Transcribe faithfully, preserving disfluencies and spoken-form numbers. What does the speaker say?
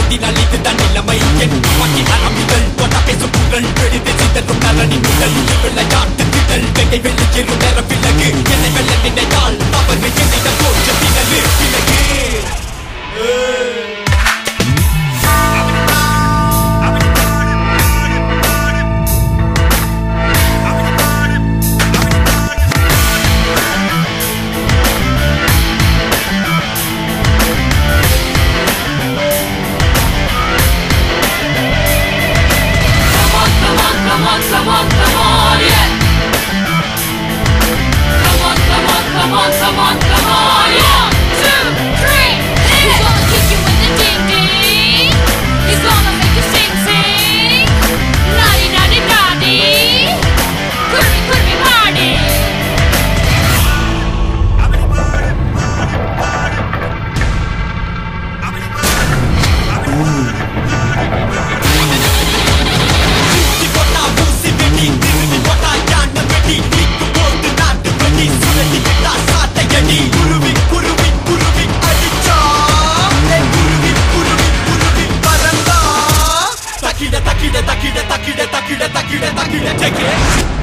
மாத்தினால் இதுதான் நிலைமை என் பட்டி அரம்பிகள் தொட்ட பேசும் புகழ் வெடித்து சிதறும் நரணின் உடல் விளையாட்டு திடல் வெகை வெளியேறும் நேர விலகு என்னை வெல்ல நினைத்தால் தவறு என்னிடம் தோற்ற திணறு விலகு Come on, come on, yeah. Come on, come on, come on, come on, come on, yeah. One, two, three, hit it. He's gonna kick you with the ding ding. He's gonna make you sing sing. Naughty, naughty, naughty. Curvy, curvy party. Takida, takida, takida, takida, takida, takida, take it.